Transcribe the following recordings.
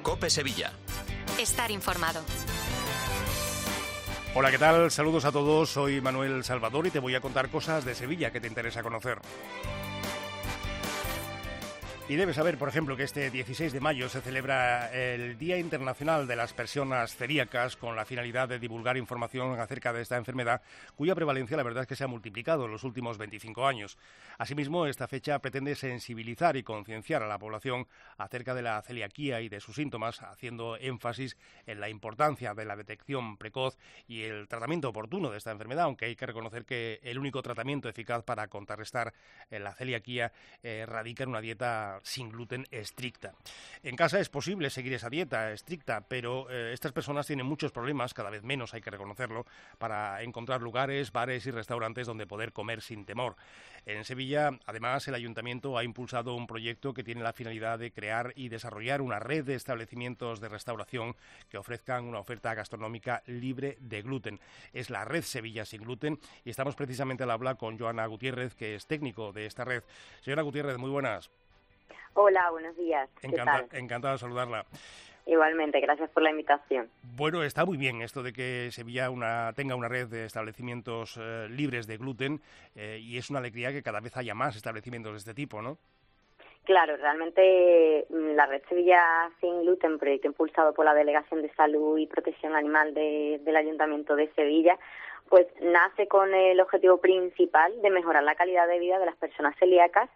COPE Sevilla. Estar informado. Hola, ¿qué tal? Saludos a todos, soy Manuel Salvador y te voy a contar cosas de Sevilla que te interesa conocer. Y debes saber, por ejemplo, que este 16 de mayo se celebra el Día Internacional de las Personas Celíacas con la finalidad de divulgar información acerca de esta enfermedad, cuya prevalencia la verdad es que se ha multiplicado en los últimos 25 años. Asimismo, esta fecha pretende sensibilizar y concienciar a la población acerca de la celiaquía y de sus síntomas, haciendo énfasis en la importancia de la detección precoz y el tratamiento oportuno de esta enfermedad, aunque hay que reconocer que el único tratamiento eficaz para contrarrestar la celiaquía radica en una dieta sin gluten estricta. En casa es posible seguir esa dieta estricta, pero estas personas tienen muchos problemas, cada vez menos hay que reconocerlo, para encontrar lugares, bares y restaurantes donde poder comer sin temor. En Sevilla, además, el Ayuntamiento ha impulsado un proyecto que tiene la finalidad de crear y desarrollar una red de establecimientos de restauración que ofrezcan una oferta gastronómica libre de gluten. Es la Red Sevilla Sin Gluten y estamos precisamente al habla con Joana Gutiérrez, que es técnico de esta red. Señora Gutiérrez, muy buenas. Hola, buenos días. ¿Qué tal? Encantado de saludarla. Igualmente, gracias por la invitación. Bueno, está muy bien esto de que Sevilla tenga una red de establecimientos libres de gluten y es una alegría que cada vez haya más establecimientos de este tipo, ¿no? Claro, realmente la Red Sevilla Sin Gluten, proyecto impulsado por la Delegación de Salud y Protección Animal del Ayuntamiento de Sevilla, pues nace con el objetivo principal de mejorar la calidad de vida de las personas celíacas,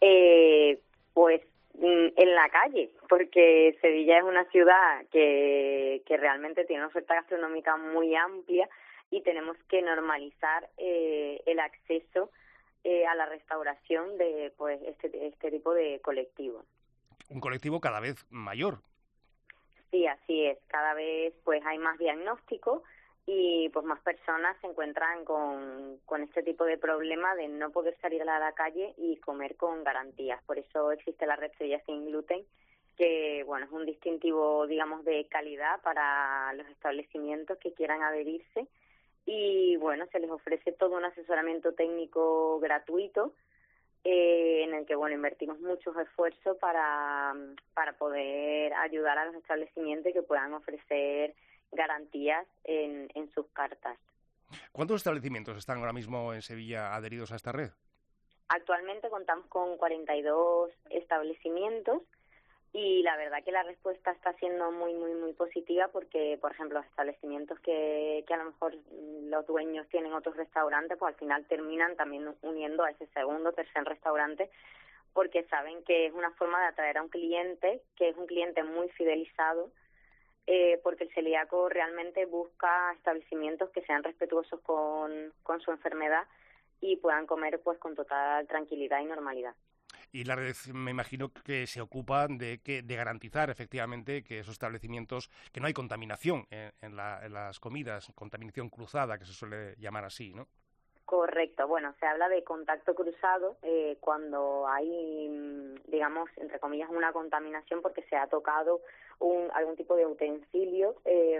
pues en la calle, porque Sevilla es una ciudad que realmente tiene una oferta gastronómica muy amplia y tenemos que normalizar el acceso a la restauración de pues este tipo de colectivos. Un colectivo cada vez mayor. Sí, así es. Cada vez pues hay más diagnósticos y pues más personas se encuentran con este tipo de problema de no poder salir a la calle y comer con garantías. Por eso existe la Red Sevilla Sin Gluten, que bueno, es un distintivo, digamos, de calidad para los establecimientos que quieran adherirse y bueno, se les ofrece todo un asesoramiento técnico gratuito en el que bueno, invertimos muchos esfuerzos para poder ayudar a los establecimientos que puedan ofrecer garantías en sus cartas. ¿Cuántos establecimientos están ahora mismo en Sevilla adheridos a esta red? Actualmente contamos con 42 establecimientos y la verdad que la respuesta está siendo muy positiva porque, por ejemplo, los establecimientos que a lo mejor los dueños tienen otros restaurantes, pues al final terminan también uniendo a ese segundo o tercer restaurante porque saben que es una forma de atraer a un cliente que es un cliente muy fidelizado, porque el celíaco realmente busca establecimientos que sean respetuosos con su enfermedad y puedan comer pues con total tranquilidad y normalidad. Y la red, me imagino que se ocupa de garantizar efectivamente que esos establecimientos, que no hay contaminación en las comidas, contaminación cruzada, que se suele llamar así, ¿no? Correcto. Bueno, se habla de contacto cruzado cuando hay, digamos, entre comillas, una contaminación porque se ha tocado algún tipo de utensilio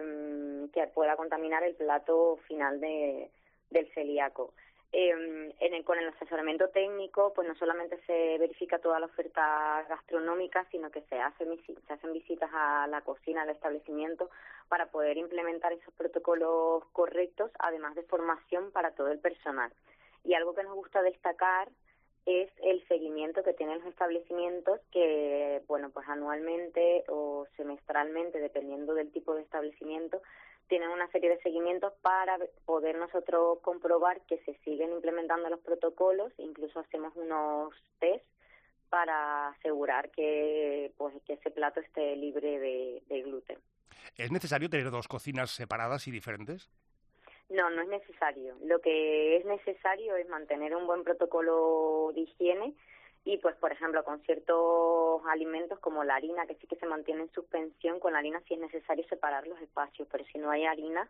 que pueda contaminar el plato final del celíaco. Con el asesoramiento técnico, pues no solamente se verifica toda la oferta gastronómica, sino que se hacen visitas a la cocina del establecimiento para poder implementar esos protocolos correctos, además de formación para todo el personal. Y algo que nos gusta destacar es el seguimiento que tienen los establecimientos que, bueno, pues anualmente o semestralmente, dependiendo del tipo de establecimiento, tienen una serie de seguimientos para poder nosotros comprobar que se siguen implementando los protocolos, incluso hacemos unos test para asegurar que ese plato esté libre de gluten. ¿Es necesario tener dos cocinas separadas y diferentes? No, no es necesario. Lo que es necesario es mantener un buen protocolo de higiene y, pues, por ejemplo, con ciertos alimentos como la harina, que sí que se mantiene en suspensión, con la harina sí es necesario separar los espacios, pero si no hay harina,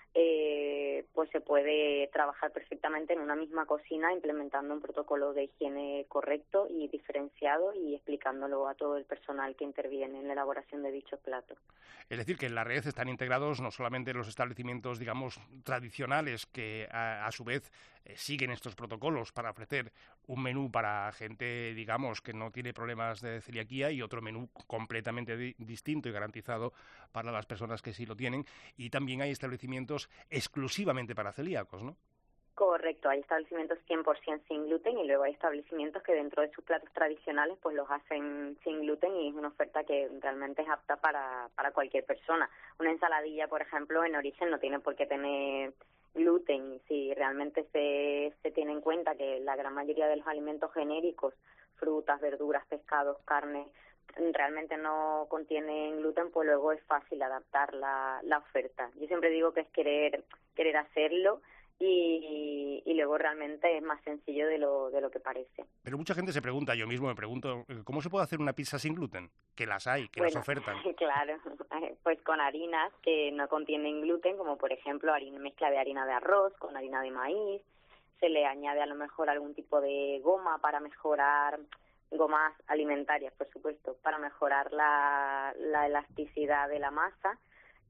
pues se puede trabajar perfectamente en una misma cocina implementando un protocolo de higiene correcto y diferenciado y explicándolo a todo el personal que interviene en la elaboración de dichos platos. Es decir, que en la red están integrados no solamente los establecimientos, digamos, tradicionales que a su vez siguen estos protocolos para ofrecer un menú para gente, digamos, que no tiene problemas de celiaquía y otro menú completamente distinto y garantizado para las personas que sí lo tienen. Y también hay establecimientos exclusivamente para celíacos, ¿no? Correcto, hay establecimientos 100% sin gluten y luego hay establecimientos que dentro de sus platos tradicionales pues los hacen sin gluten y es una oferta que realmente es apta para cualquier persona. Una ensaladilla, por ejemplo, en origen no tiene por qué tener gluten. Si realmente se tiene en cuenta que la gran mayoría de los alimentos genéricos, frutas, verduras, pescados, carne, realmente no contienen gluten, pues luego es fácil adaptar la oferta. Yo siempre digo que es querer hacerlo y luego realmente es más sencillo de lo que parece. Pero mucha gente se pregunta, yo mismo me pregunto, ¿cómo se puede hacer una pizza sin gluten? Que las hay, que las ofertan. Claro, pues con harinas que no contienen gluten, como por ejemplo mezcla de harina de arroz con harina de maíz, se le añade a lo mejor algún tipo de goma para mejorar, gomas alimentarias, por supuesto, para mejorar la elasticidad de la masa.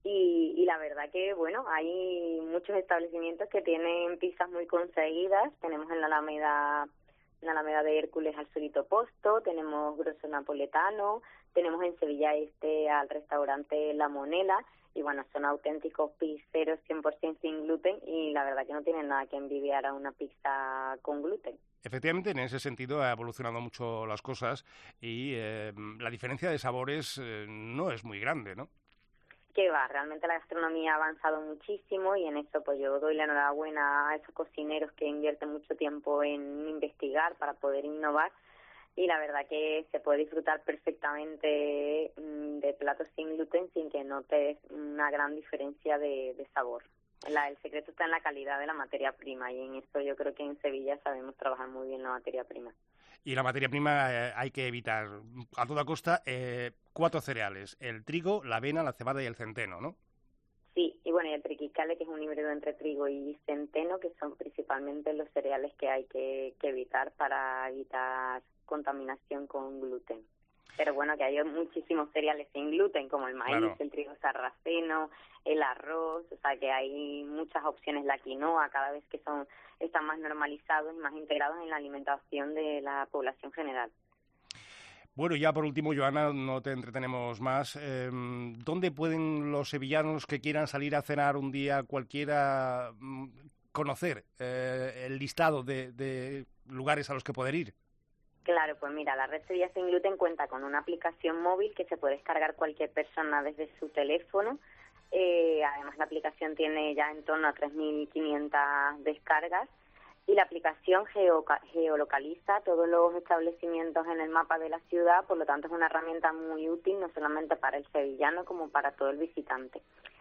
Y la verdad que, bueno, hay muchos establecimientos que tienen pizzas muy conseguidas. Tenemos en la Alameda de Hércules al Solito Posto, tenemos grosso napoletano, tenemos en Sevilla Este al restaurante La Monela, y bueno, son auténticos pizzeros 100% sin gluten y la verdad que no tienen nada que envidiar a una pizza con gluten. Efectivamente, en ese sentido ha evolucionado mucho las cosas y la diferencia de sabores no es muy grande, ¿no? Que va, realmente la gastronomía ha avanzado muchísimo y en eso pues yo doy la enhorabuena a esos cocineros que invierten mucho tiempo en investigar para poder innovar y la verdad que se puede disfrutar perfectamente de platos sin gluten sin que notes una gran diferencia de sabor. El secreto está en la calidad de la materia prima y en eso yo creo que en Sevilla sabemos trabajar muy bien la materia prima. Y la materia prima hay que evitar a toda costa 4 cereales, el trigo, la avena, la cebada y el centeno, ¿no? Sí, y bueno, y el triquicale, que es un híbrido entre trigo y centeno, que son principalmente los cereales que hay que evitar para evitar contaminación con gluten. Pero bueno, que hay muchísimos cereales sin gluten, como el maíz, claro, el trigo sarraceno, el arroz, o sea que hay muchas opciones, la quinoa, cada vez que están más normalizados y más integrados en la alimentación de la población general. Bueno, ya por último, Joana, no te entretenemos más. ¿Dónde pueden los sevillanos que quieran salir a cenar un día cualquiera conocer el listado de lugares a los que poder ir? Claro, pues mira, la Red Sevilla Sin Gluten cuenta con una aplicación móvil que se puede descargar cualquier persona desde su teléfono. Además, la aplicación tiene ya en torno a 3.500 descargas y la aplicación geolocaliza todos los establecimientos en el mapa de la ciudad, por lo tanto es una herramienta muy útil no solamente para el sevillano como para todos los visitantes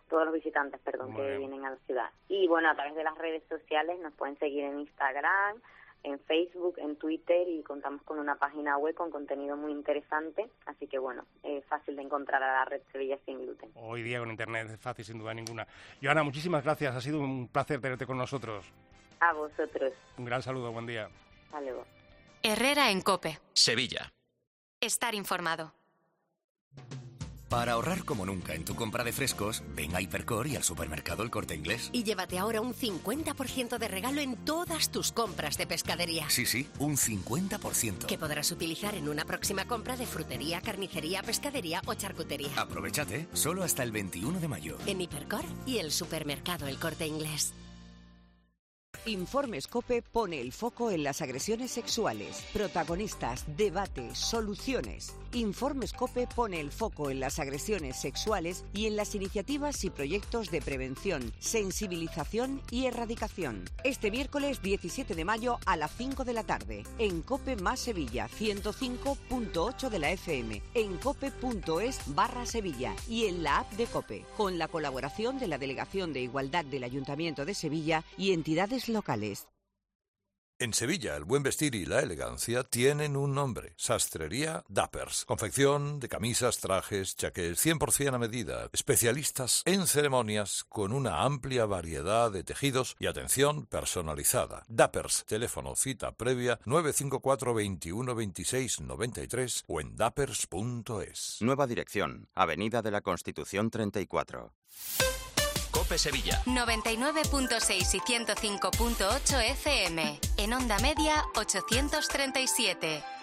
que vienen a la ciudad. Y bueno, a través de las redes sociales nos pueden seguir en Instagram, en Facebook, en Twitter y contamos con una página web con contenido muy interesante, así que bueno, es fácil de encontrar a la Red Sevilla Sin Gluten. Hoy día con Internet es fácil sin duda ninguna. Joana, muchísimas gracias, ha sido un placer tenerte con nosotros. A vosotros. Un gran saludo, buen día. Hasta luego. Herrera en COPE. Sevilla. Estar informado. Para ahorrar como nunca en tu compra de frescos, ven a Hipercor y al supermercado El Corte Inglés. Y llévate ahora un 50% de regalo en todas tus compras de pescadería. Sí, un 50%. Que podrás utilizar en una próxima compra de frutería, carnicería, pescadería o charcutería. Aprovechate, solo hasta el 21 de mayo. En Hipercor y el supermercado El Corte Inglés. Informes COPE pone el foco en las agresiones sexuales. Protagonistas, debate, soluciones. Informes COPE pone el foco en las agresiones sexuales y en las iniciativas y proyectos de prevención, sensibilización y erradicación. Este miércoles 17 de mayo a las 5 de la tarde. En COPE más Sevilla, 105.8 de la FM. En cope.es/Sevilla y en la app de COPE. Con la colaboración de la Delegación de Igualdad del Ayuntamiento de Sevilla y entidades locales. En Sevilla, el buen vestir y la elegancia tienen un nombre: Sastrería Dappers. Confección de camisas, trajes, chaqués, 100% a medida. Especialistas en ceremonias con una amplia variedad de tejidos y atención personalizada. Dappers. Teléfono cita previa 954 21 26 93 o en dappers.es. Nueva dirección, Avenida de la Constitución 34. COPE Sevilla. 99.6 y 105.8 FM. En onda media 837.